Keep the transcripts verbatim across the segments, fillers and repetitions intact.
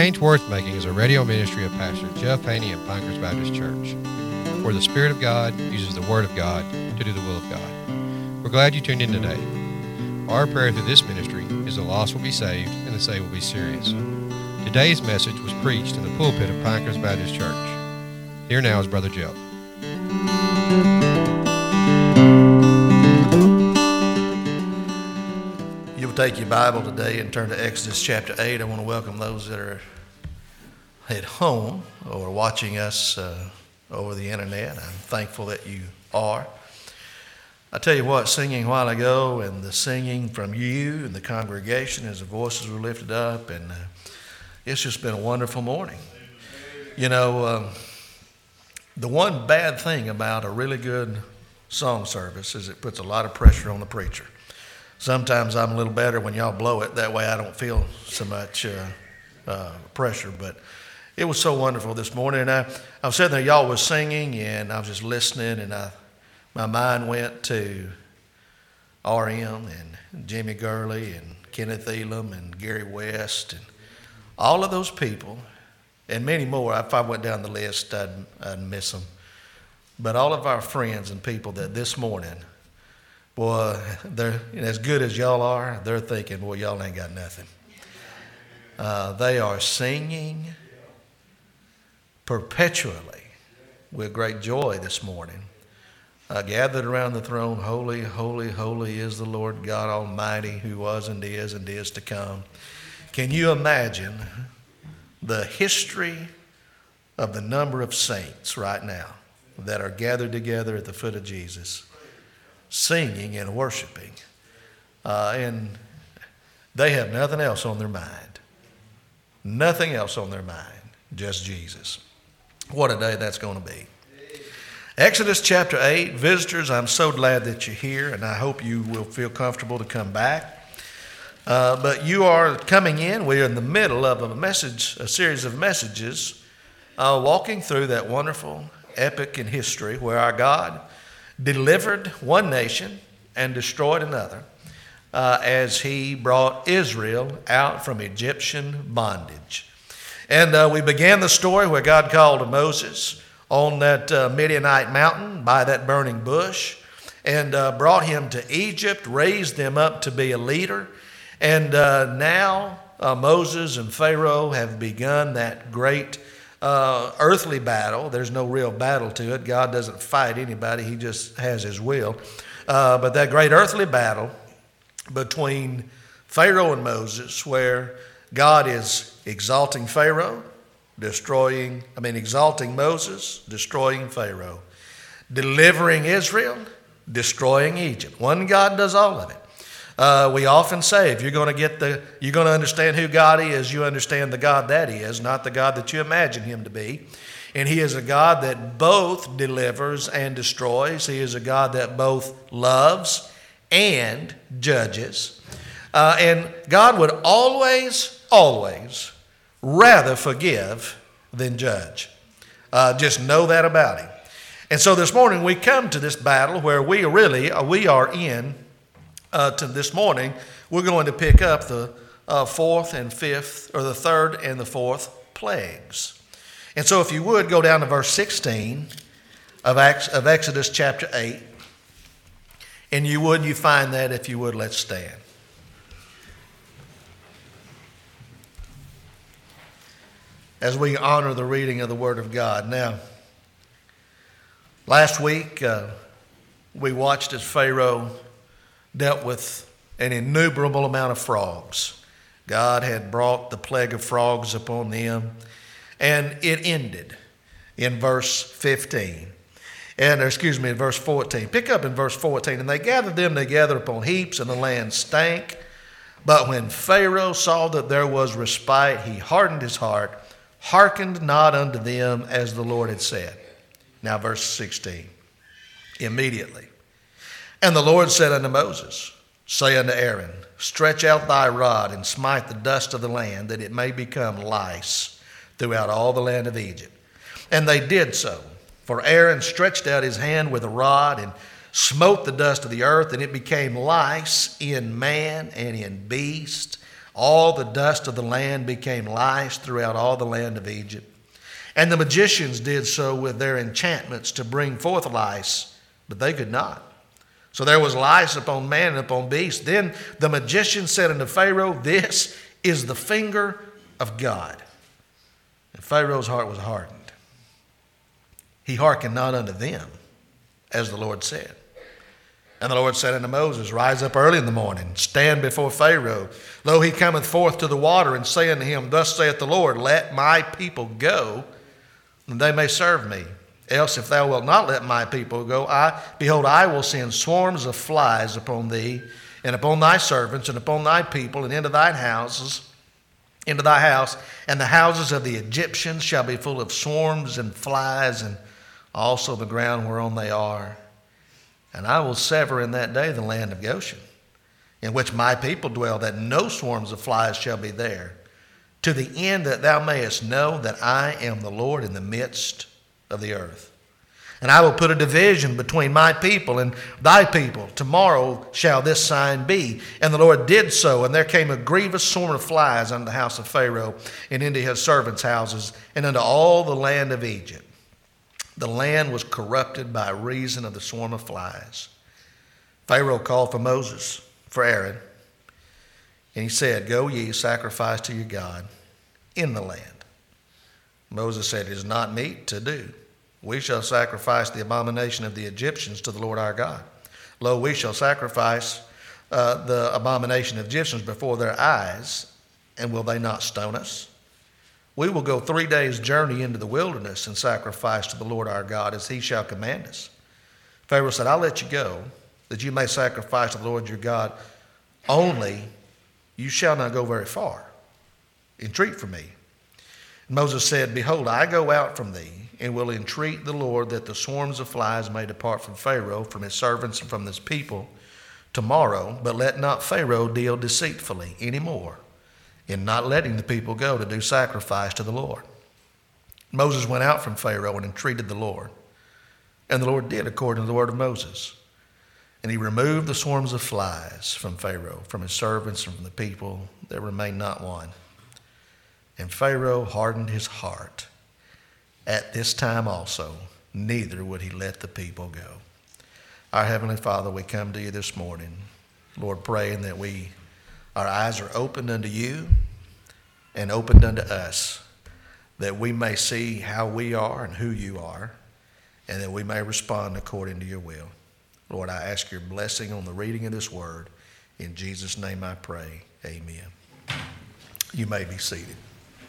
Change Worth Making is a radio ministry of Pastor Jeff Haney of Pinecrest Baptist Church, where the Spirit of God uses the Word of God to do the will of God. We're glad you tuned in today. Our prayer through this ministry is the lost will be saved and the saved will be serious. Today's message was preached in the pulpit of Pinecrest Baptist Church. Here now is Brother Jeff. You'll take your Bible today and turn to Exodus chapter eight. I want to welcome those that are at home or watching us uh, over the internet. I'm thankful that you are. I tell you what, singing a while ago and the singing from you and the congregation as the voices were lifted up, and uh, it's just been a wonderful morning. You know, um, the one bad thing about a really good song service is it puts a lot of pressure on the preacher. Sometimes I'm a little better when y'all blow it. That way I don't feel so much uh, uh, pressure. But it was so wonderful this morning. And I, I was sitting there, y'all was singing, and I was just listening, and I, my mind went to R M and Jimmy Gurley and Kenneth Elam and Gary West and all of those people, and many more. If I went down the list, I'd, I'd miss them. But all of our friends and people that this morning, boy, they're as good as y'all are, they're thinking, boy, y'all ain't got nothing. Uh, they are singing perpetually with great joy this morning. Uh, gathered around the throne, holy, holy, holy is the Lord God Almighty, who was and is and is to come. Can you imagine the history of the number of saints right now that are gathered together at the foot of Jesus, singing and worshiping, uh, and they have nothing else on their mind. Nothing else on their mind, just Jesus. What a day that's going to be. Exodus chapter eight, visitors, I'm so glad that you're here, and I hope you will feel comfortable to come back. Uh, but you are coming in. We're in the middle of a message, a series of messages, uh, walking through that wonderful epic in history where our God delivered one nation and destroyed another uh, as he brought Israel out from Egyptian bondage. And uh, we began the story where God called to Moses on that uh, Midianite mountain by that burning bush and uh, brought him to Egypt, raised him up to be a leader. And uh, now uh, Moses and Pharaoh have begun that great Uh, earthly battle. There's no real battle to it. God doesn't fight anybody. He just has his will. Uh, but that great earthly battle between Pharaoh and Moses, where God is exalting Pharaoh, destroying, I mean, exalting Moses, destroying Pharaoh, delivering Israel, destroying Egypt. One God does all of it. Uh, we often say, if you're going to get the, you're going to understand who God is, you understand the God that He is, not the God that you imagine Him to be. And He is a God that both delivers and destroys. He is a God that both loves and judges. Uh, and God would always, always rather forgive than judge. Uh, just know that about Him. And so this morning we come to this battle where we really, uh, we are in Uh, to this morning, we're going to pick up the uh, fourth and fifth, or the third and the fourth plagues. And so if you would, go down to verse sixteen of, Acts, of Exodus chapter eight. And you would, you find that, if you would, let's stand. As we honor the reading of the Word of God. Now, last week, uh, we watched as Pharaoh dealt with an innumerable amount of frogs. God had brought the plague of frogs upon them, and it ended in verse fifteen. And, excuse me, in verse fourteen. Pick up in verse fourteen. And they gathered them together upon heaps, and the land stank. But when Pharaoh saw that there was respite, he hardened his heart, hearkened not unto them as the Lord had said. Now, verse sixteen. Immediately. And the Lord said unto Moses, say unto Aaron, stretch out thy rod and smite the dust of the land, that it may become lice throughout all the land of Egypt. And they did so. For Aaron stretched out his hand with a rod and smote the dust of the earth, and it became lice in man and in beast All the dust of the land became lice throughout all the land of Egypt. And the magicians did so with their enchantments to bring forth lice, but they could not. So there was lice upon man and upon beast. Then the magician said unto Pharaoh, This is the finger of God. And Pharaoh's heart was hardened. He hearkened not unto them, as the Lord said. And the Lord said unto Moses, Rise up early in the morning, stand before Pharaoh. Lo, he cometh forth to the water, and say unto him, Thus saith the Lord, Let my people go, and they may serve me. Else, if thou wilt not let my people go, I, behold, I will send swarms of flies upon thee, and upon thy servants, and upon thy people, and into thine houses, into thy house, and the houses of the Egyptians shall be full of swarms and flies, and also the ground whereon they are. And I will sever in that day the land of Goshen, in which my people dwell, that no swarms of flies shall be there, to the end that thou mayest know that I am the Lord in the midst of the earth. And I will put a division between my people and thy people. Tomorrow shall this sign be. And the Lord did so, and there came a grievous swarm of flies unto the house of Pharaoh, and into his servants' houses, and unto all the land of Egypt. The land was corrupted by reason of the swarm of flies. Pharaoh called for Moses, for Aaron, and he said, Go ye, sacrifice to your God in the land. Moses said, It is not meet to do. We shall sacrifice the abomination of the Egyptians to the Lord our God. Lo, we shall sacrifice uh, the abomination of Egyptians before their eyes, and will they not stone us? We will go three days' journey into the wilderness and sacrifice to the Lord our God as he shall command us. Pharaoh said, I'll let you go, that you may sacrifice to the Lord your God. Only you shall not go very far. Entreat for me. And Moses said, Behold, I go out from thee, and will entreat the Lord that the swarms of flies may depart from Pharaoh, from his servants, and from his people tomorrow. But let not Pharaoh deal deceitfully any more, in not letting the people go to do sacrifice to the Lord. Moses went out from Pharaoh and entreated the Lord. And the Lord did according to the word of Moses. And he removed the swarms of flies from Pharaoh, from his servants, and from the people. There remained not one. And Pharaoh hardened his heart. At this time also, neither would he let the people go. Our Heavenly Father, we come to you this morning, Lord, praying that we Our eyes are opened unto you and opened unto us, that we may see how we are and who you are, and that we may respond according to your will. Lord, I ask your blessing on the reading of this word. In Jesus' name I pray, amen. You may be seated.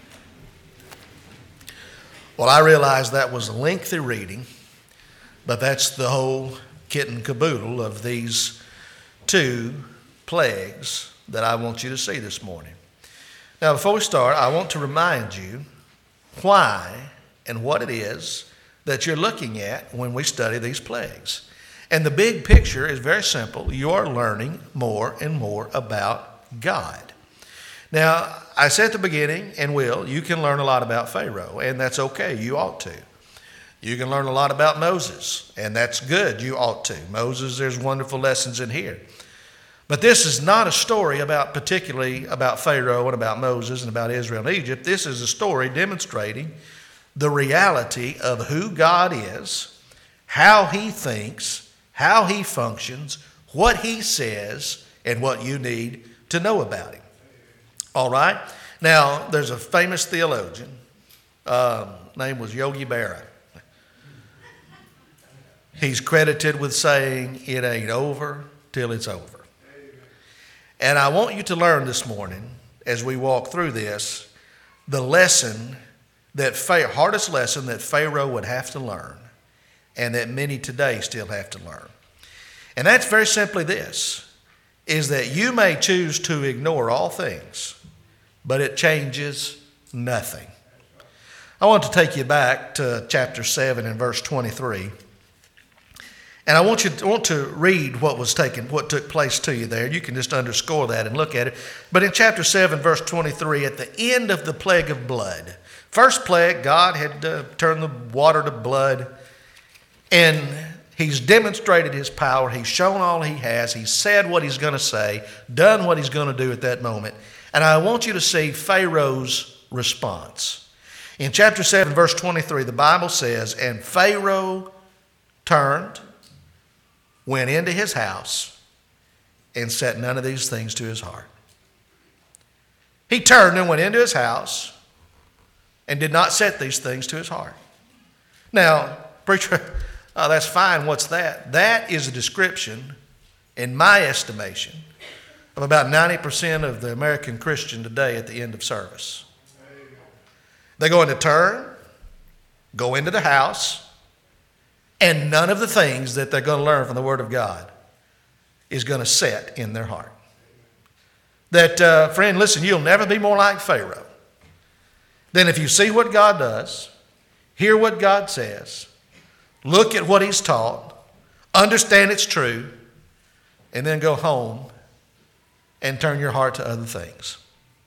Well, I realize that was a lengthy reading, but that's the whole kit and caboodle of these two plagues that I want you to see this morning. Now, before we start, I want to remind you why and what it is that you're looking at when we study these plagues. And the big picture is very simple. You are learning more and more about God. Now, I said at the beginning, and will, you can learn a lot about Pharaoh, and that's okay. You ought to. You can learn a lot about Moses, and that's good. You ought to. Moses, there's wonderful lessons in here. But this is not a story about particularly about Pharaoh and about Moses and about Israel and Egypt. This is a story demonstrating the reality of who God is, how he thinks, how he functions, what he says, and what you need to know about him. All right? Now, there's a famous theologian. Um, name was Yogi Berra. He's credited with saying, it ain't over till it's over. And I want you to learn this morning, as we walk through this, the lesson, that hardest lesson that Pharaoh would have to learn, and that many today still have to learn. And that's very simply this, is that you may choose to ignore all things, but it changes nothing. I want to take you back to chapter seven and verse twenty-three. And I want you to, want to read what was taken, what took place to you there. You can just underscore that and look at it. But in chapter seven, verse twenty-three, at the end of the plague of blood, first plague, God had uh, turned the water to blood, and He's demonstrated his power. He's shown all he has. He's said what he's going to say, done what he's going to do at that moment. And I want you to see Pharaoh's response. In chapter seven, verse twenty-three, the Bible says, "And Pharaoh turned, went into his house, and set none of these things to his heart." He turned and went into his house and did not set these things to his heart. Now, preacher, oh, that's fine. What's that? That is a description, in my estimation, of about ninety percent of the American Christian today at the end of service. They're going to turn, go into the house, and none of the things that they're going to learn from the Word of God is going to set in their heart. That, uh, friend, listen, you'll never be more like Pharaoh than if you see what God does, hear what God says, look at what he's taught, understand it's true, and then go home and turn your heart to other things.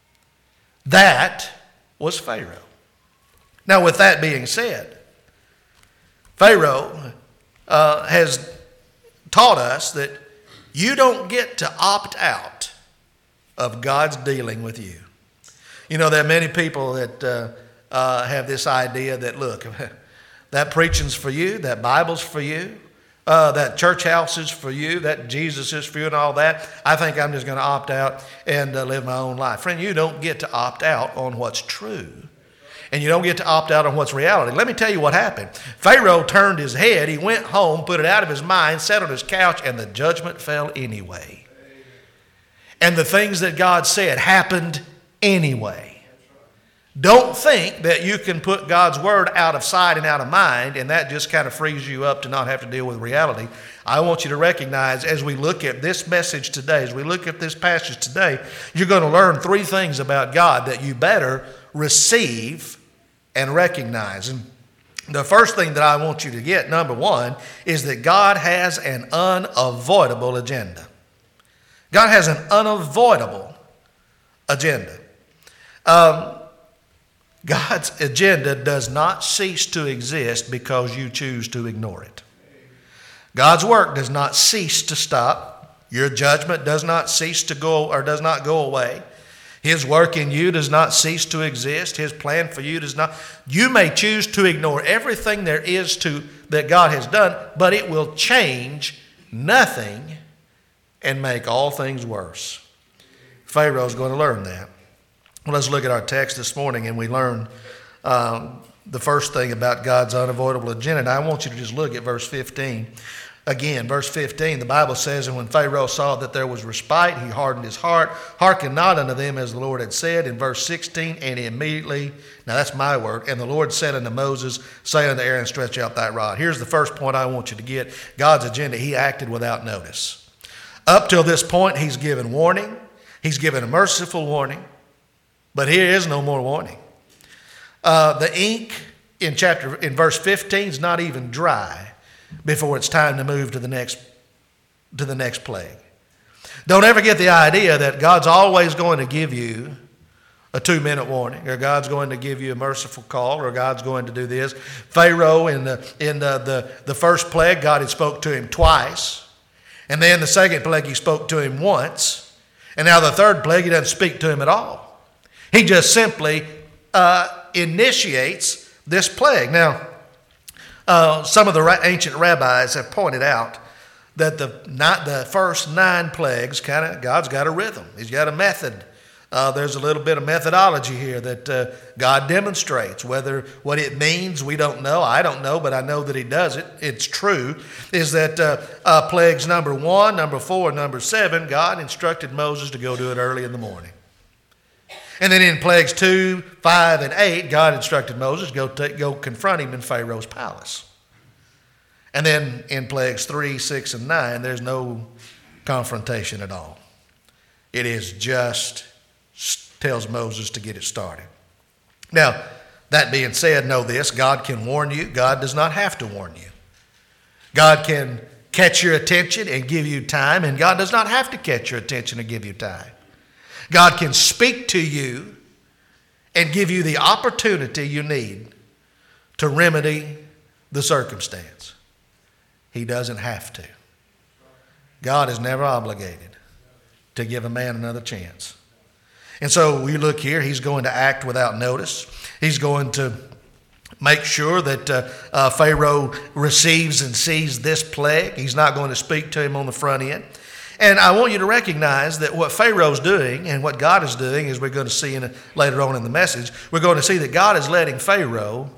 That was Pharaoh. Now, with that being said, Pharaoh uh, has taught us that you don't get to opt out of God's dealing with you. You know, there are many people that uh, uh, have this idea that, look, that preaching's for you, that Bible's for you, uh, that church house is for you, that Jesus is for you and all that. I think I'm just going to opt out and uh, live my own life. Friend, you don't get to opt out on what's true. And you don't get to opt out on what's reality. Let me tell you what happened. Pharaoh turned his head. He went home, put it out of his mind, sat on his couch, and the judgment fell anyway. And the things that God said happened anyway. Don't think that you can put God's word out of sight and out of mind, and that just kind of frees you up to not have to deal with reality. I want you to recognize, as we look at this message today, as we look at this passage today, you're going to learn three things about God that you better receive and recognize. And the first thing that I want you to get, number one, is that God has an unavoidable agenda. God has an unavoidable agenda. Um, God's agenda does not cease to exist because you choose to ignore it. God's work does not cease to stop. Your judgment does not cease to go or does not go away. His work in you does not cease to exist. His plan for you does not. You may choose to ignore everything there is to that God has done, but it will change nothing and make all things worse. Pharaoh's going to learn that. Well, let's look at our text this morning, and we learn um, the first thing about God's unavoidable agenda. And I want you to just look at verse fifteen. Again, verse fifteen, the Bible says, "And when Pharaoh saw that there was respite, he hardened his heart, hearkened not unto them as the Lord had said." In verse sixteen, "And immediately," now that's my word, "and the Lord said unto Moses, say unto Aaron, stretch out thy rod." Here's the first point I want you to get. God's agenda, he acted without notice. Up till this point, he's given warning. He's given a merciful warning. But here is no more warning. Uh, the ink in chapter in verse fifteen is not even dry before it's time to move to the next to the next plague. Don't ever get the idea that God's always going to give you a two-minute warning, or God's going to give you a merciful call, or God's going to do this. Pharaoh in the in the, the, the first plague, God had spoke to him twice. And then the second plague, he spoke to him once. And now the third plague, he doesn't speak to him at all. He just simply uh, initiates this plague. Now, uh, some of the ra- ancient rabbis have pointed out that the not the first nine plagues, kind of God's got a rhythm. He's got a method. Uh, there's a little bit of methodology here that uh, God demonstrates. Whether what it means, we don't know. I don't know, but I know that he does it. It's true. Is that uh, uh, plagues number one, number four, number seven, God instructed Moses to go do it early in the morning. And then in plagues two, five, and eight, God instructed Moses to go, take, go confront him in Pharaoh's palace. And then in plagues three, six, and nine, there's no confrontation at all. It is just tells Moses to get it started. Now, that being said, know this, God can warn you. God does not have to warn you. God can catch your attention and give you time, and God does not have to catch your attention and give you time. God can speak to you and give you the opportunity you need to remedy the circumstance. He doesn't have to. God is never obligated to give a man another chance. And so we look here, he's going to act without notice. He's going to make sure that uh, uh, Pharaoh receives and sees this plague. He's not going to speak to him on the front end. And I want you to recognize that what Pharaoh's doing and what God is doing, as we're going to see in a, later on in the message, we're going to see that God is letting Pharaoh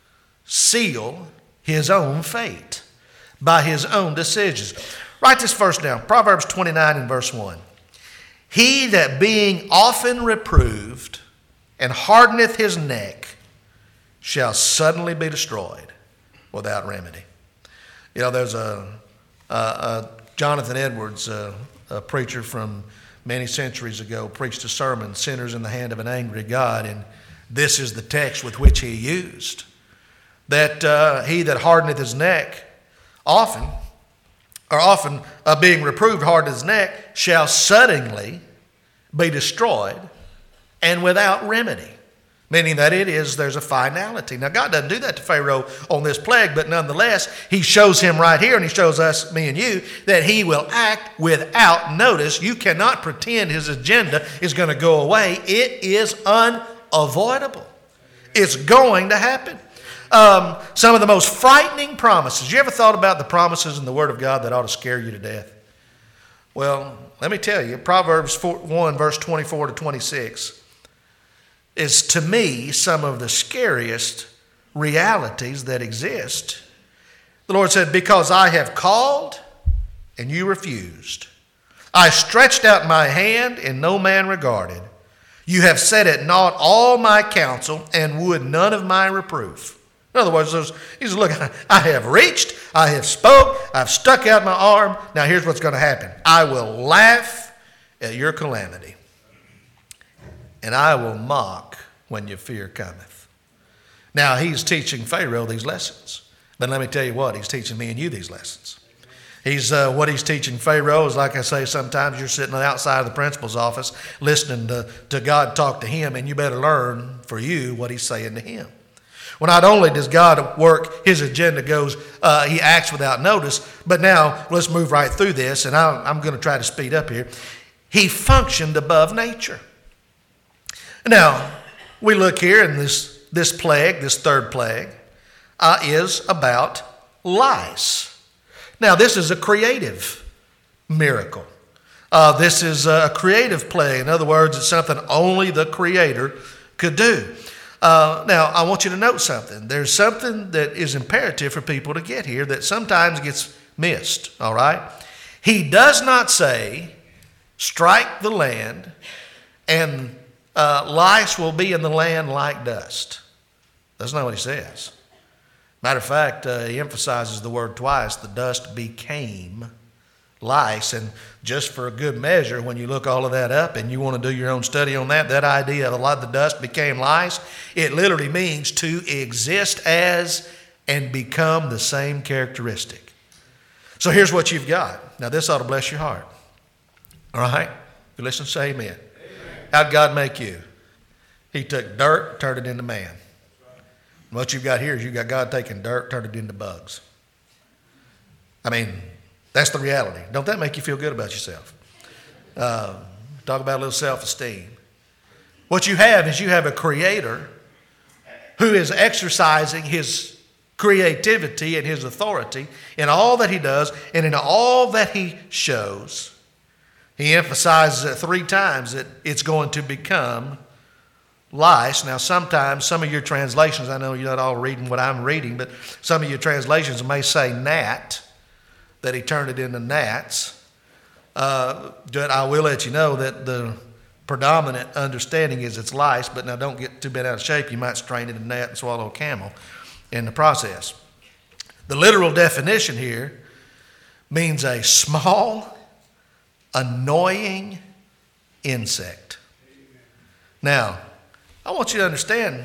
seal his own fate by his own decisions. Write this verse down, Proverbs twenty-nine and verse one. He that being often reproved and hardeneth his neck shall suddenly be destroyed without remedy. You know, there's a, a, a Jonathan Edwards, a, a preacher from many centuries ago, preached a sermon, Sinners in the Hand of an Angry God, and this is the text with which he used. That uh, he that hardeneth his neck often, or often uh, being reproved, hardeneth his neck, shall suddenly be destroyed and without remedy. Meaning that it is, there's a finality. Now, God doesn't do that to Pharaoh on this plague, but nonetheless, he shows him right here, and he shows us, me and you, that he will act without notice. You cannot pretend his agenda is going to go away. It is unavoidable. It's going to happen. Um, some of the most frightening promises. You ever thought about the promises in the Word of God that ought to scare you to death? Well, let me tell you, Proverbs one, verse twenty-four to twenty-six is to me some of the scariest realities that exist. The Lord said, because I have called and you refused. I stretched out my hand and no man regarded. You have set at naught all my counsel and would none of my reproof. In other words, he says, look, I have reached, I have spoke, I've stuck out my arm. Now here's what's going to happen. I will laugh at your calamity, and I will mock when your fear cometh. Now he's teaching Pharaoh these lessons. But let me tell you what, he's teaching me and you these lessons. He's uh, what he's teaching Pharaoh is, like I say, sometimes you're sitting outside of the principal's office listening to, to God talk to him, and you better learn for you what he's saying to him. Well, not only does God work, his agenda goes, uh, he acts without notice, but now let's move right through this, and I'm, I'm going to try to speed up here. He functioned above nature. Now, we look here, and this, this plague, this third plague, uh, is about lice. Now, this is a creative miracle. Uh, this is a creative plague. In other words, it's something only the Creator could do. Uh, now, I want you to note something. There's something that is imperative for people to get here that sometimes gets missed, all right? He does not say, strike the land, and uh, lice will be in the land like dust. That's not what he says. Matter of fact, uh, he emphasizes the word twice, the dust became lice. And just for a good measure, when you look all of that up and you want to do your own study on that, that idea of a lot of the dust became lice, it literally means to exist as and become the same characteristic. So here's what you've got. Now this ought to bless your heart. All right? You listen, say amen. Amen. How'd God make you? He took dirt, turned it into man. What you've got here is you've got God taking dirt, turned it into bugs. I mean, that's the reality. Don't that make you feel good about yourself? Uh, talk about a little self-esteem. What you have is you have a creator who is exercising his creativity and his authority in all that he does and in all that he shows. He emphasizes it three times that it's going to become lice. Now, sometimes some of your translations, I know you're not all reading what I'm reading, but some of your translations may say gnat, that he turned it into gnats. Uh, I will let you know that the predominant understanding is it's lice, but now don't get too bent out of shape. You might strain it in a gnat and swallow a camel in the process. The literal definition here means a small, annoying insect. Now, I want you to understand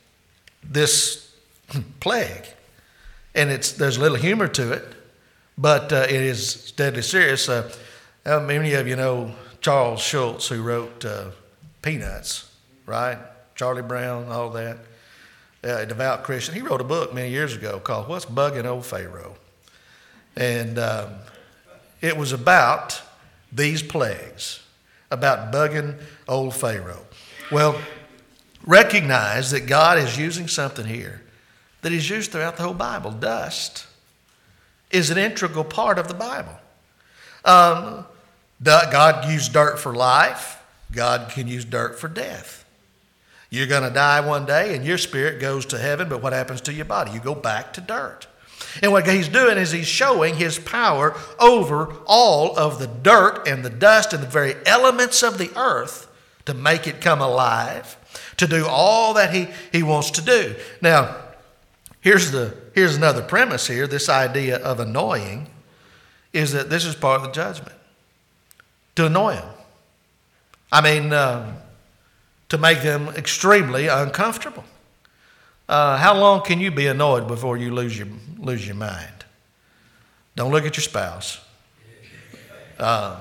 this plague, and it's there's a little humor to it, but uh, it is deadly serious. Uh, how many of you know Charles Schulz, who wrote uh, Peanuts, right? Charlie Brown, all that. Uh, a devout Christian. He wrote a book many years ago called What's Bugging Old Pharaoh? And um, it was about these plagues, about bugging old Pharaoh. Well, recognize that God is using something here that is used throughout the whole Bible. Dust is an integral part of the Bible. Um, God used dirt for life. God can use dirt for death. You're going to die one day and your spirit goes to heaven, but what happens to your body? You go back to dirt. And what he's doing is he's showing his power over all of the dirt and the dust and the very elements of the earth to make it come alive, to do all that he, he wants to do. Now, here's the here's another premise here. This idea of annoying is that this is part of the judgment. To annoy them. I mean, um, to make them extremely uncomfortable. Uh, how long can you be annoyed before you lose your lose your mind? Don't look at your spouse. Um,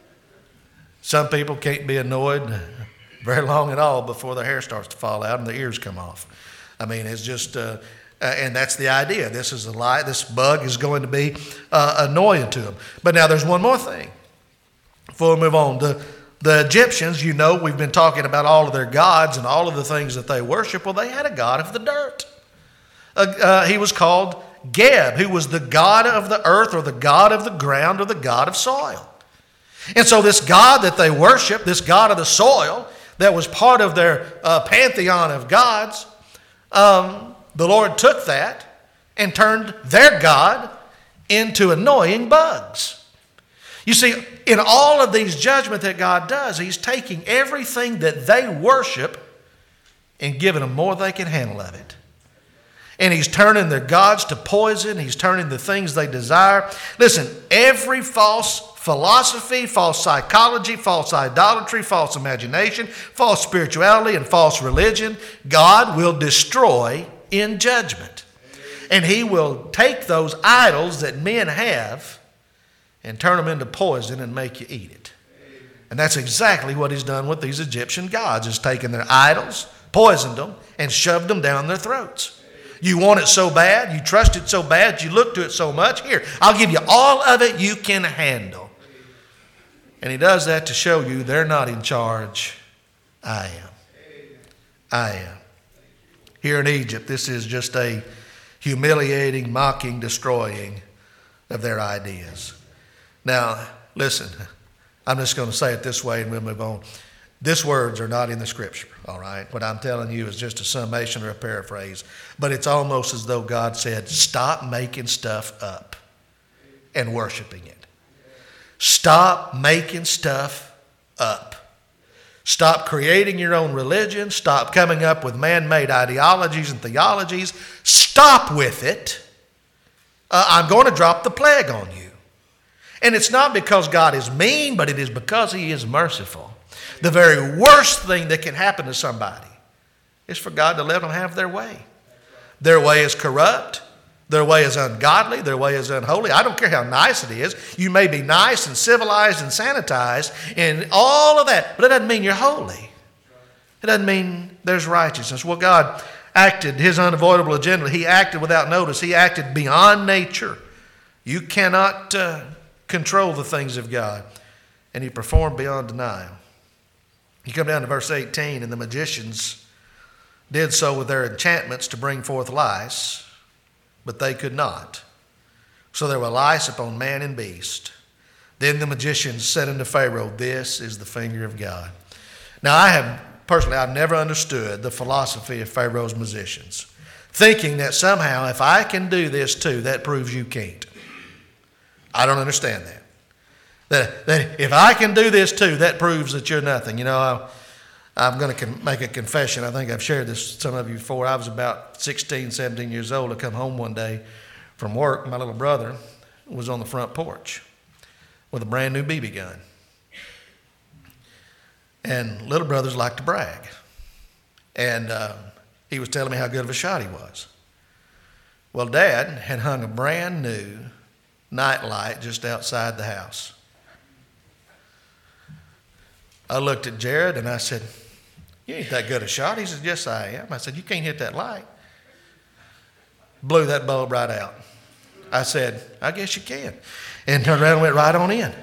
some people can't be annoyed very long at all before their hair starts to fall out and the ears come off. I mean, it's just, uh, uh, and that's the idea. This is a lie. This bug is going to be uh, annoying to them. But now there's one more thing before we move on. The The Egyptians, you know, we've been talking about all of their gods and all of the things that they worship. Well, they had a god of the dirt. Uh, uh, he was called Geb, who was the god of the earth or the god of the ground or the god of soil. And so this god that they worship, this god of the soil, that was part of their uh, pantheon of gods, um, the Lord took that and turned their god into annoying bugs. You see, in all of these judgments that God does, he's taking everything that they worship and giving them more they can handle of it. And he's turning their gods to poison. He's turning the things they desire. Listen, every false philosophy, false psychology, false idolatry, false imagination, false spirituality, and false religion, God will destroy in judgment. And he will take those idols that men have and turn them into poison and make you eat it. And that's exactly what he's done with these Egyptian gods, is taken their idols, poisoned them, and shoved them down their throats. You want it so bad, you trust it so bad, you look to it so much. Here, I'll give you all of it you can handle. And he does that to show you they're not in charge. I am. I am. Here in Egypt, this is just a humiliating, mocking, destroying of their ideas. Now, listen, I'm just going to say it this way and we'll move on. These words are not in the Scripture, all right? What I'm telling you is just a summation or a paraphrase. But it's almost as though God said, stop making stuff up and worshiping it. Stop making stuff up. Stop creating your own religion. Stop coming up with man-made ideologies and theologies. Stop with it. Uh, I'm going to drop the plague on you. And it's not because God is mean, but it is because he is merciful. The very worst thing that can happen to somebody is for God to let them have their way. Their way is corrupt. Their way is ungodly. Their way is unholy. I don't care how nice it is. You may be nice and civilized and sanitized and all of that, but it doesn't mean you're holy. It doesn't mean there's righteousness. Well, God acted his unavoidable agenda. He acted without notice. He acted beyond nature. You cannot Uh, control the things of God. And he performed beyond denial. You come down to verse eighteen, and the magicians did so with their enchantments to bring forth lice, but they could not. So there were lice upon man and beast. Then the magicians said unto Pharaoh, this is the finger of God. Now I have, personally, I've never understood the philosophy of Pharaoh's musicians, thinking that somehow if I can do this too, that proves you can't. I don't understand that. That, that if I can do this too, that proves that you're nothing. You know, I, I'm going to con- make a confession. I think I've shared this with some of you before. I was about sixteen, seventeen years old. I come home one day from work. My little brother was on the front porch with a brand new B B gun. And little brothers like to brag. And uh, he was telling me how good of a shot he was. Well, Dad had hung a brand new night light just outside the house. I looked at Jared and I said, you ain't that good a shot. He said, yes, I am. I said, you can't hit that light. Blew that bulb right out. I said, I guess you can. And turned around and went right on in.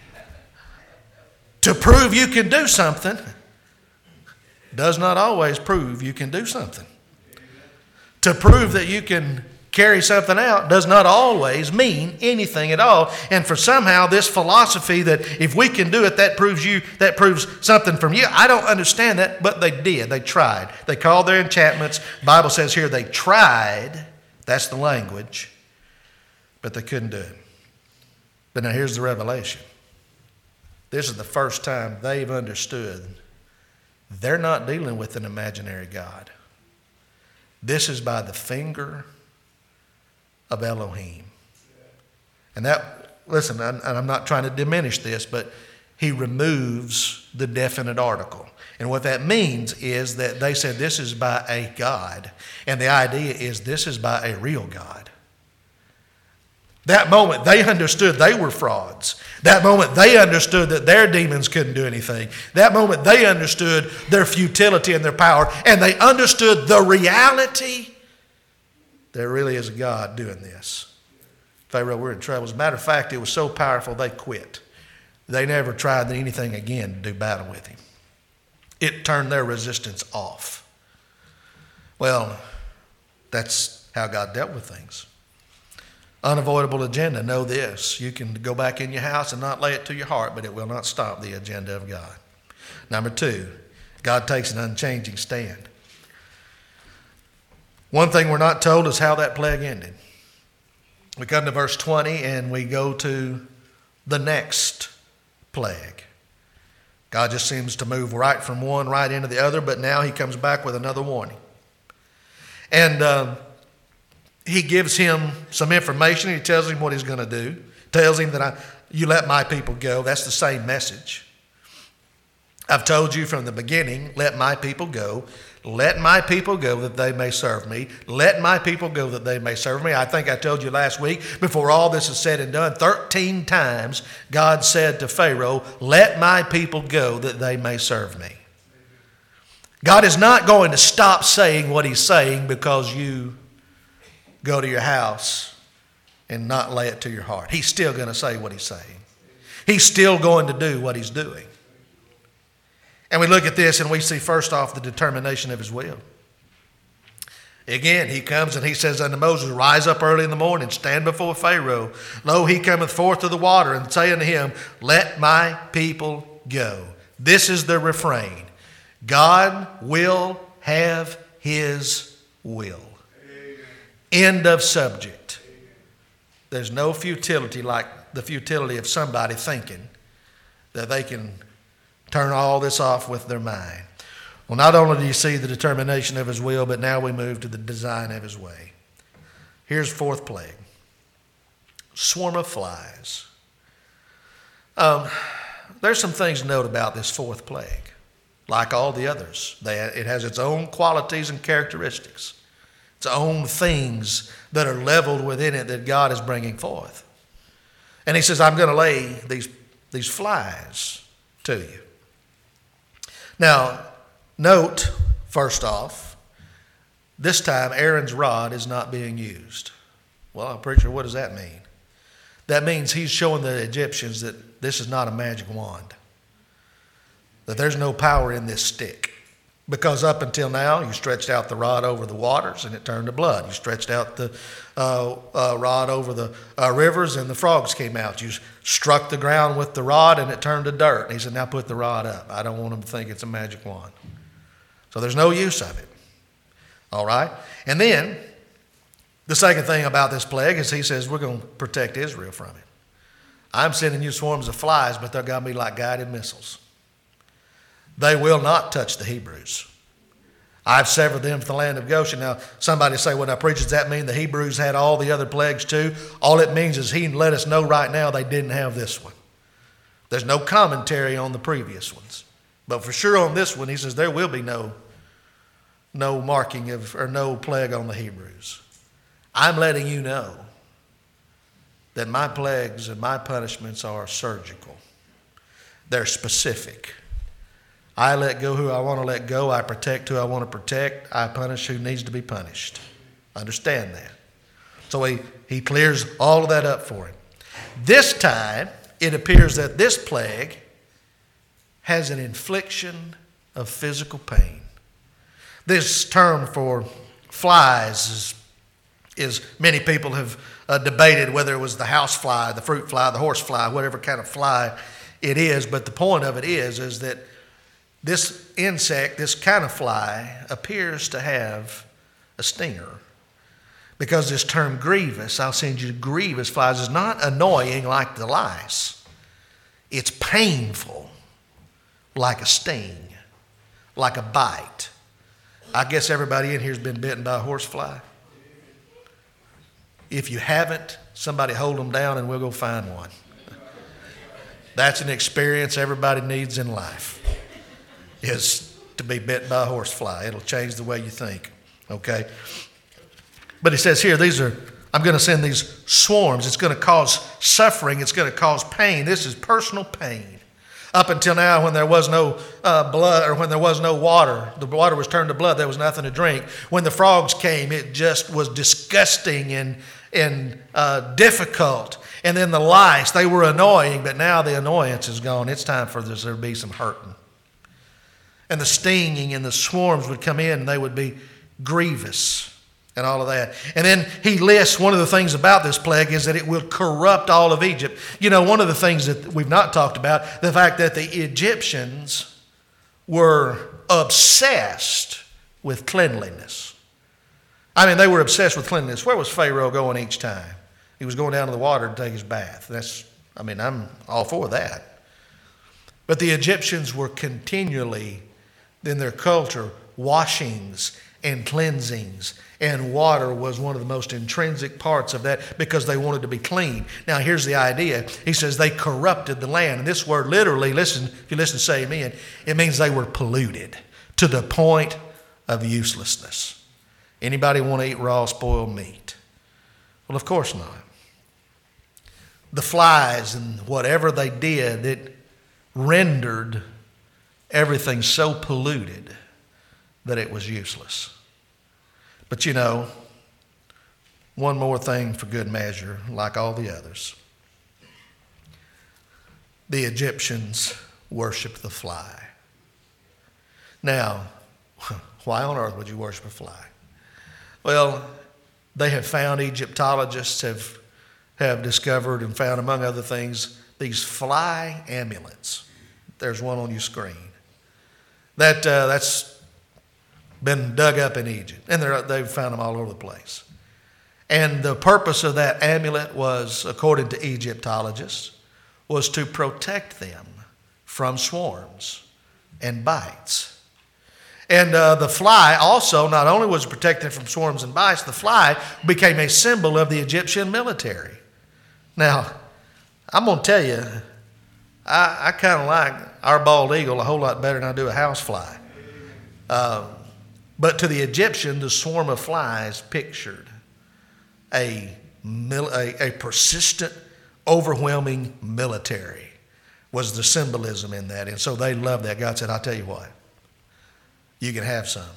To prove you can do something does not always prove you can do something. To prove that you can carry something out does not always mean anything at all. And for somehow this philosophy that if we can do it, that proves you, that proves something from you. I don't understand that, but they did. They tried. They called their enchantments. The Bible says here they tried. That's the language. But they couldn't do it. But now here's the revelation. This is the first time they've understood they're not dealing with an imaginary God. This is by the finger of Elohim. And that, listen, and I'm not trying to diminish this, but he removes the definite article. And what that means is that they said this is by a God. And the idea is this is by a real God. That moment they understood they were frauds. That moment they understood that their demons couldn't do anything. That moment they understood their futility and their power. And they understood the reality. There really is a God doing this. Pharaoh, we're in trouble. As a matter of fact, it was so powerful they quit. They never tried anything again to do battle with him. It turned their resistance off. Well, that's how God dealt with things. Unavoidable agenda. Know this. You can go back in your house and not lay it to your heart, but it will not stop the agenda of God. Number two, God takes an unchanging stand. One thing we're not told is how that plague ended. We come to verse twenty and we go to the next plague. God just seems to move right from one right into the other, but now he comes back with another warning. And um, he gives him some information. He tells him what he's going to do. Tells him that I, you let my people go. That's the same message. I've told you from the beginning, let my people go. Let my people go that they may serve me. Let my people go that they may serve me. I think I told you last week, before all this is said and done, thirteen times God said to Pharaoh, let my people go that they may serve me. God is not going to stop saying what he's saying because you go to your house and not lay it to your heart. He's still going to say what he's saying. He's still going to do what he's doing. And we look at this and we see first off the determination of his will. Again, he comes and he says unto Moses, rise up early in the morning, stand before Pharaoh. Lo, he cometh forth to the water, and say unto him, let my people go. This is the refrain. God will have his will. Amen. End of subject. Amen. There's no futility like the futility of somebody thinking that they can turn all this off with their mind. Well, not only do you see the determination of his will, but now we move to the design of his way. Here's fourth plague. Swarm of flies. Um, there's some things to note about this fourth plague. Like all the others, they, it has its own qualities and characteristics. Its own things that are leveled within it that God is bringing forth. And he says, I'm going to lay these, these flies to you. Now, note, first off, this time Aaron's rod is not being used. Well, preacher, what does that mean? That means he's showing the Egyptians that this is not a magic wand. That there's no power in this stick. Because up until now, you stretched out the rod over the waters and it turned to blood. You stretched out the uh, uh, rod over the uh, rivers and the frogs came out. You struck the ground with the rod and it turned to dirt. And he said, now put the rod up. I don't want them to think it's a magic wand. So there's no use of it. All right? And then, the second thing about this plague is he says, we're going to protect Israel from it. I'm sending you swarms of flies, but they're going to be like guided missiles. They will not touch the Hebrews. I've severed them from the land of Goshen. Now, somebody say, well, now, preacher, does that mean the Hebrews had all the other plagues too? All it means is he let us know right now they didn't have this one. There's no commentary on the previous ones. But for sure on this one, he says there will be no, no marking of, or no plague on the Hebrews. I'm letting you know that my plagues and my punishments are surgical. They're specific. I let go who I want to let go. I protect who I want to protect. I punish who needs to be punished. Understand that. So he, he clears all of that up for him. This time, it appears that this plague has an infliction of physical pain. This term for flies is, is many people have uh, debated whether it was the house fly, the fruit fly, the horse fly, whatever kind of fly it is. But the point of it is, is that this insect, this kind of fly, appears to have a stinger. Because this term grievous, I'll send you to grievous flies, is not annoying like the lice. It's painful like a sting, like a bite. I guess everybody in here has been bitten by a horse fly. If you haven't, somebody hold them down and we'll go find one. That's an experience everybody needs in life, is to be bitten by a horse fly. It'll change the way you think, okay? But he says here, these are, I'm going to send these swarms. It's going to cause suffering. It's going to cause pain. This is personal pain. Up until now, when there was no uh, blood, or when there was no water, the water was turned to blood, there was nothing to drink. When the frogs came, it just was disgusting and, and uh, difficult. And then the lice, they were annoying, but now the annoyance is gone. It's time for there to be some hurting. And the stinging and the swarms would come in, and they would be grievous. And all of that. And then he lists one of the things about this plague is that it will corrupt all of Egypt. You know, one of the things that we've not talked about, the fact that the Egyptians were obsessed with cleanliness. I mean, they were obsessed with cleanliness. Where was Pharaoh going each time? He was going down to the water to take his bath. That's, I mean, I'm all for that. But the Egyptians were continually, in their culture, washings and cleansings, and water was one of the most intrinsic parts of that because they wanted to be clean. Now here's the idea. He says they corrupted the land. And this word literally, listen, if you listen, say amen, it means they were polluted to the point of uselessness. Anybody want to eat raw spoiled meat? Well, of course not. The flies and whatever they did, it rendered everything so polluted that it was useless. But you know, one more thing for good measure, like all the others. The Egyptians worshiped the fly. Now, why on earth would you worship a fly? Well, they have found, Egyptologists have, have discovered and found, among other things, these fly amulets. There's one on your screen. That, uh, that's been dug up in Egypt, and they've found them all over the place. And the purpose of that amulet was, according to Egyptologists, was to protect them from swarms and bites. And uh, the fly also, not only was protected from swarms and bites, the fly became a symbol of the Egyptian military. Now, I'm going to tell you, I, I kind of like our bald eagle a whole lot better than I do a house fly. Uh, But to the Egyptian, the swarm of flies pictured a, a, a persistent, overwhelming military was the symbolism in that. And so they loved that. God said, I'll tell you what, you can have some.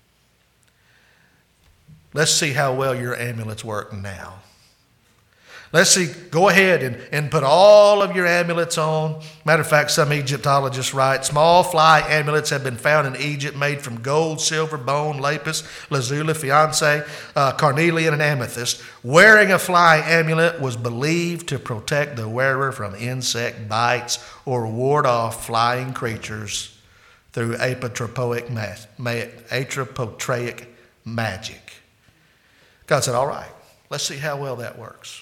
Let's see how well your amulets work now. Let's see, go ahead and, and put all of your amulets on. Matter of fact, some Egyptologists write, small fly amulets have been found in Egypt made from gold, silver, bone, lapis, lazuli, fiancé, uh, carnelian, and amethyst. Wearing a fly amulet was believed to protect the wearer from insect bites or ward off flying creatures through apotropoic, ma- ma- apotropoic magic. God said, all right, let's see how well that works.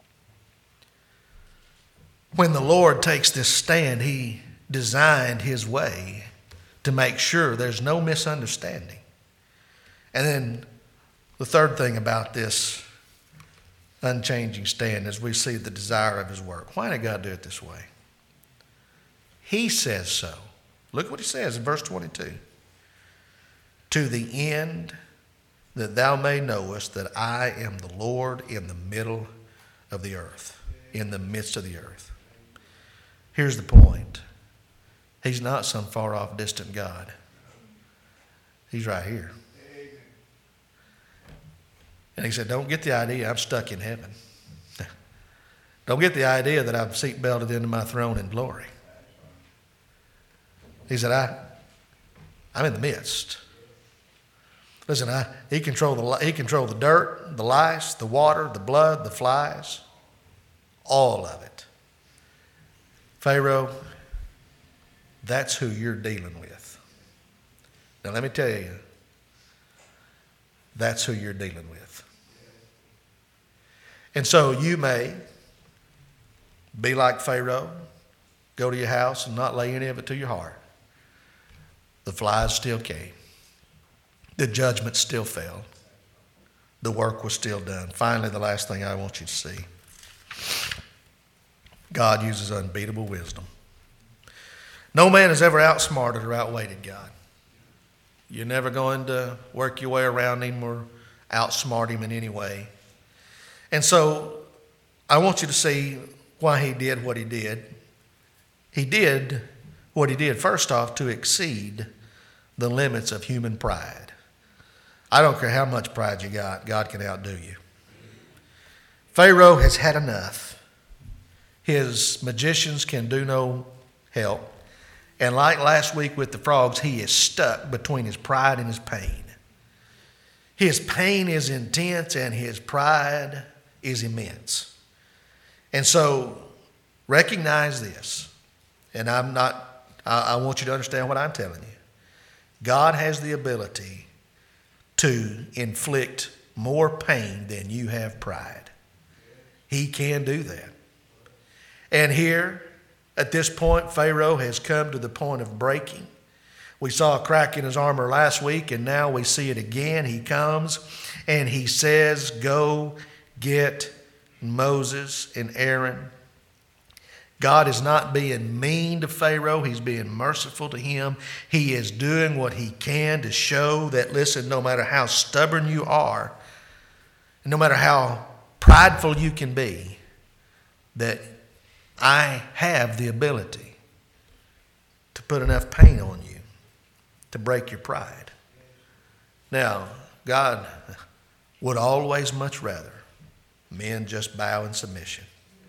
When the Lord takes this stand, he designed his way to make sure there's no misunderstanding. And then the third thing about this unchanging stand is we see the desire of his work. Why did God do it this way? He says so. Look what he says in verse twenty-two. To the end that thou may knowest that I am the Lord in the middle of the earth, in the midst of the earth. Here's the point. He's not some far off distant God. He's right here. And he said, don't get the idea I'm stuck in heaven. Don't get the idea that I'm seatbelted into my throne in glory. He said, I, I'm in the midst. Listen, I, he controlled the, he controlled the dirt, the lice, the water, the blood, the flies, all of it. Pharaoh, that's who you're dealing with. Now let me tell you, that's who you're dealing with. And so you may be like Pharaoh, go to your house and not lay any of it to your heart. The flies still came. The judgment still fell. The work was still done. Finally, the last thing I want you to see. God uses unbeatable wisdom. No man has ever outsmarted or outweighted God. You're never going to work your way around him or outsmart him in any way. And so I want you to see why he did what he did. He did what he did, first off, to exceed the limits of human pride. I don't care how much pride you got, God can outdo you. Pharaoh has had enough. His magicians can do no help. And like last week with the frogs, he is stuck between his pride and his pain. His pain is intense and his pride is immense. And so recognize this. And I'm not, I, I want you to understand what I'm telling you. God has the ability to inflict more pain than you have pride. He can do that. And here, at this point, Pharaoh has come to the point of breaking. We saw a crack in his armor last week, and now we see it again. He comes and he says, go get Moses and Aaron. God is not being mean to Pharaoh. He's being merciful to him. He is doing what he can to show that, listen, no matter how stubborn you are, no matter how prideful you can be, that I have the ability to put enough pain on you to break your pride. Now, God would always much rather men just bow in submission.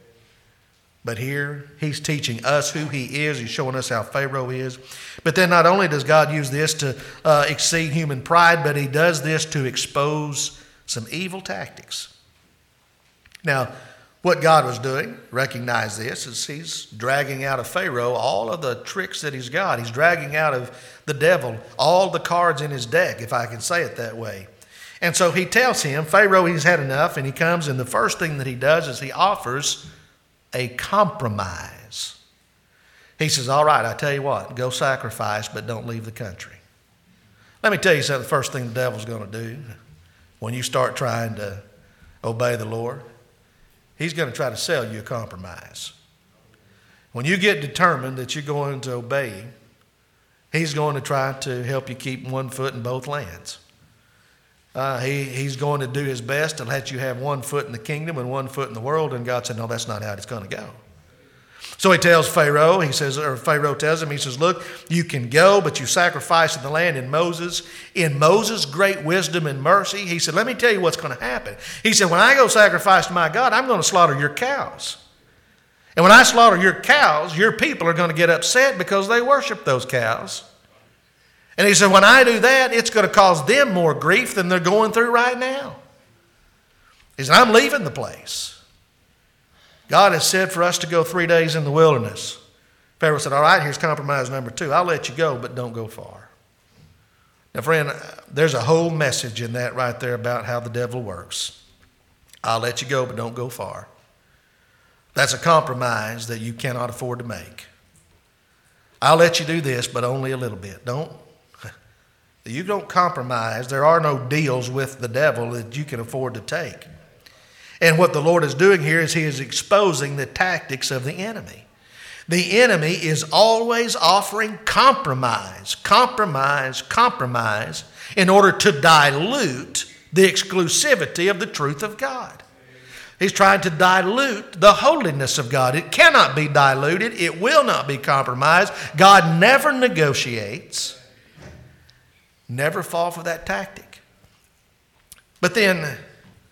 But here, he's teaching us who he is. He's showing us how Pharaoh is. But then not only does God use this to uh, exceed human pride, but he does this to expose some evil tactics. Now, what God was doing, recognize this, is he's dragging out of Pharaoh all of the tricks that he's got. He's dragging out of the devil all the cards in his deck, if I can say it that way. And so he tells him, Pharaoh, he's had enough, and he comes, and the first thing that he does is he offers a compromise. He says, all right, I tell you what, go sacrifice, but don't leave the country. Let me tell you something, the first thing the devil's going to do when you start trying to obey the Lord, he's going to try to sell you a compromise. When you get determined that you're going to obey him, he's going to try to help you keep one foot in both lands. Uh, he, he's going to do his best to let you have one foot in the kingdom and one foot in the world. And God said, no, that's not how it's going to go. So he tells Pharaoh, he says, or Pharaoh tells him, he says, look, you can go, but you sacrifice in the land in Moses. In Moses' great wisdom and mercy, he said, let me tell you what's going to happen. He said, when I go sacrifice to my God, I'm going to slaughter your cows. And when I slaughter your cows, your people are going to get upset because they worship those cows. And he said, when I do that, it's going to cause them more grief than they're going through right now. He said, I'm leaving the place. God has said for us to go three days in the wilderness. Pharaoh said, all right, here's compromise number two. I'll let you go, but don't go far. Now, friend, there's a whole message in that right there about how the devil works. I'll let you go, but don't go far. That's a compromise that you cannot afford to make. I'll let you do this, but only a little bit. Don't. You don't compromise. There are no deals with the devil that you can afford to take. And what the Lord is doing here is he is exposing the tactics of the enemy. The enemy is always offering compromise, compromise, compromise in order to dilute the exclusivity of the truth of God. He's trying to dilute the holiness of God. It cannot be diluted. It will not be compromised. God never negotiates. Never fall for that tactic. But then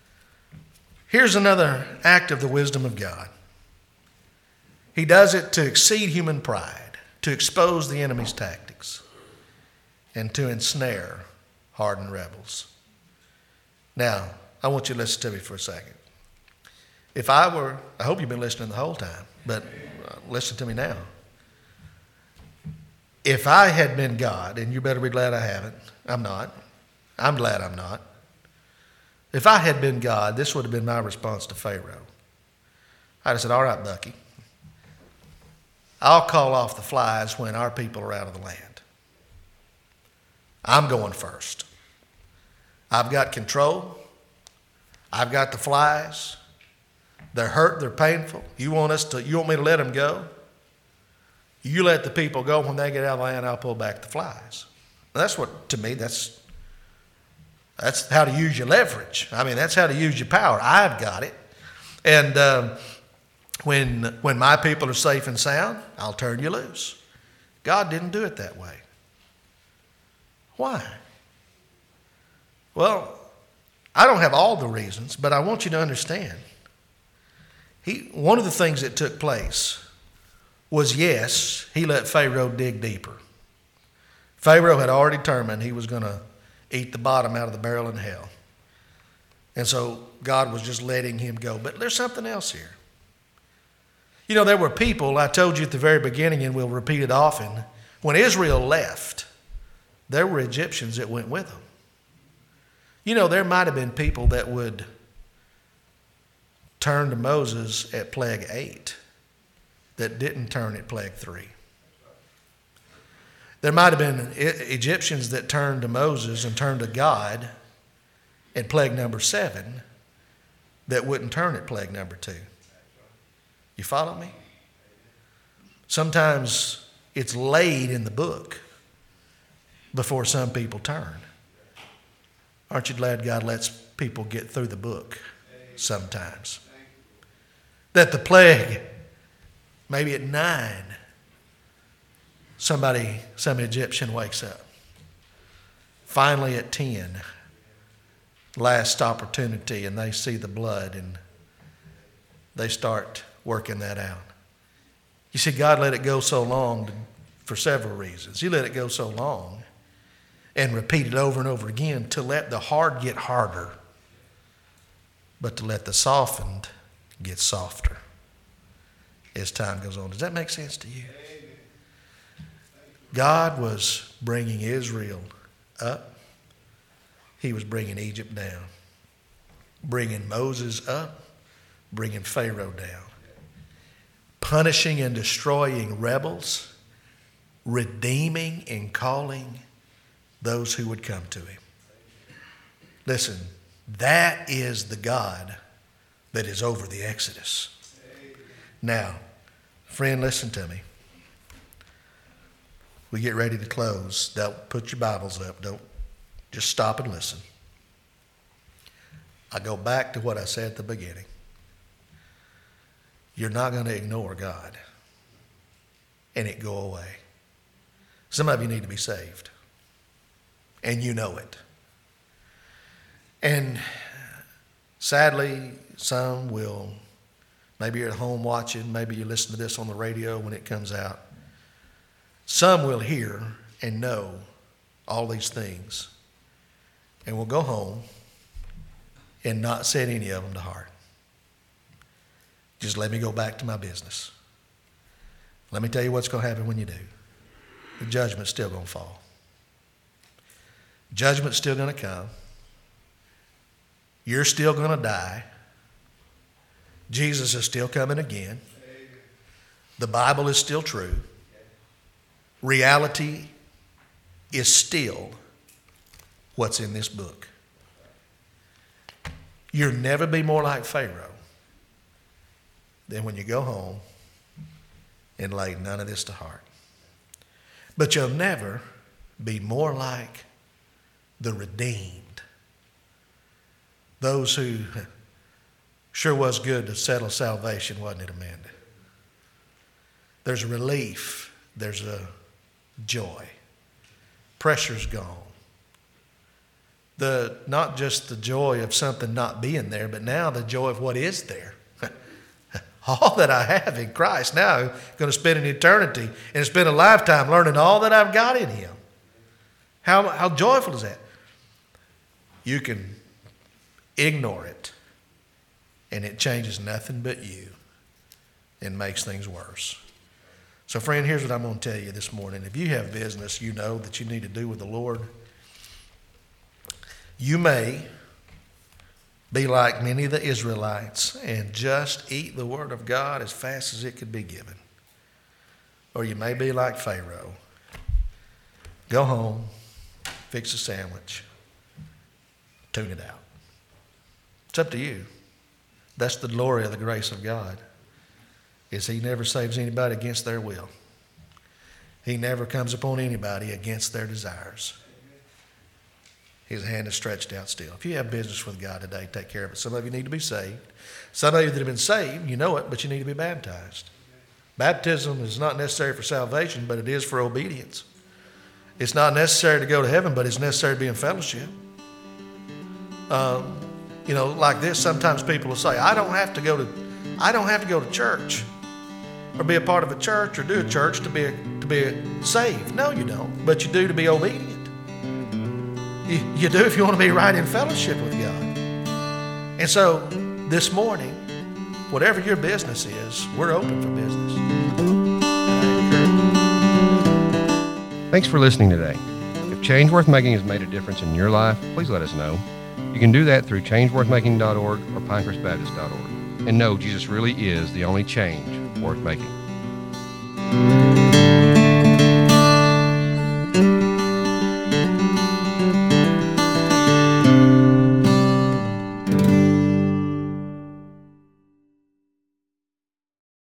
Here's another act of the wisdom of God. He does it to exceed human pride, to expose the enemy's tactics, and to ensnare hardened rebels. Now, I want you to listen to me for a second. If I were, I hope you've been listening the whole time, but listen to me now. If I had been God, and you better be glad I haven't, I'm not. I'm glad I'm not. If I had been God, this would have been my response to Pharaoh. I'd have said, all right, Bucky, I'll call off the flies when our people are out of the land. I'm going first. I've got control. I've got the flies. They're hurt, they're painful. You want us to, you want me to let them go? You let the people go. When they get out of the land, I'll pull back the flies. That's what, to me, that's, that's how to use your leverage. I mean, that's how to use your power. I've got it. And um, when, when my people are safe and sound, I'll turn you loose. God didn't do it that way. Why? Well, I don't have all the reasons, but I want you to understand. He, one of the things that took place was, yes, he let Pharaoh dig deeper. Pharaoh had already determined he was going to eat the bottom out of the barrel in hell. And so God was just letting him go. But there's something else here. You know, there were people, I told you at the very beginning, and we'll repeat it often, when Israel left, there were Egyptians that went with them. You know, there might have been people that would turn to Moses at plague eight that didn't turn at plague three. There might have been Egyptians that turned to Moses and turned to God at plague number seven that wouldn't turn at plague number two. You follow me? Sometimes it's laid in the book before some people turn. Aren't you glad God lets people get through the book sometimes? That the plague, maybe at nine, somebody, some Egyptian wakes up. Finally at ten, last opportunity, and they see the blood and they start working that out. You see, God let it go so long for several reasons. He let it go so long and repeat it over and over again to let the hard get harder, but to let the softened get softer as time goes on. Does that make sense to you? God was bringing Israel up. He was bringing Egypt down. Bringing Moses up. Bringing Pharaoh down. Punishing and destroying rebels. Redeeming and calling those who would come to him. Listen, that is the God that is over the Exodus. Now, friend, listen to me. We get ready to close. Don't put your Bibles up. Don't just stop and listen. I go back to what I said at the beginning. You're not going to ignore God and it go away. Some of you need to be saved. And you know it. And sadly, some will, maybe you're at home watching, maybe you listen to this on the radio when it comes out. Some will hear and know all these things and will go home and not set any of them to heart. Just let me go back to my business. Let me tell you what's going to happen when you do. The judgment's still going to fall. Judgment's still going to come. You're still going to die. Jesus is still coming again. The Bible is still true. Reality is still what's in this book. You'll never be more like Pharaoh than when you go home and lay none of this to heart. But you'll never be more like the redeemed. Those who sure was good to settle salvation, wasn't it, Amanda? There's a relief. There's a joy. Pressure's gone. The, not just the joy of something not being there, but now the joy of what is there. All that I have in Christ, now I'm going to spend an eternity and spend a lifetime learning all that I've got in Him. How, how joyful is that? You can ignore it, and it changes nothing but you and makes things worse. So, friend, here's what I'm going to tell you this morning. If you have business you know that you need to do with the Lord, you may be like many of the Israelites and just eat the Word of God as fast as it could be given. Or you may be like Pharaoh. Go home, fix a sandwich, tune it out. It's up to you. That's the glory of the grace of God, is He never saves anybody against their will. He never comes upon anybody against their desires. His hand is stretched out still. If you have business with God today, take care of it. Some of you need to be saved. Some of you that have been saved, you know it, but you need to be baptized. Baptism is not necessary for salvation, but it is for obedience. It's not necessary to go to heaven, but it's necessary to be in fellowship. Um, you know, like this, sometimes people will say, I don't have to go to, I don't have to go to church or be a part of a church or do a church to be a, to be a saved. No, you don't, but you do to be obedient. You, you do if you want to be right in fellowship with God. And so this morning, whatever your business is, we're open for business. Thanks for listening today. If Change Worth Making has made a difference in your life, please let us know. You can do that through change worth making dot org or pinecrest baptist dot org. And know Jesus really is the only change worth making.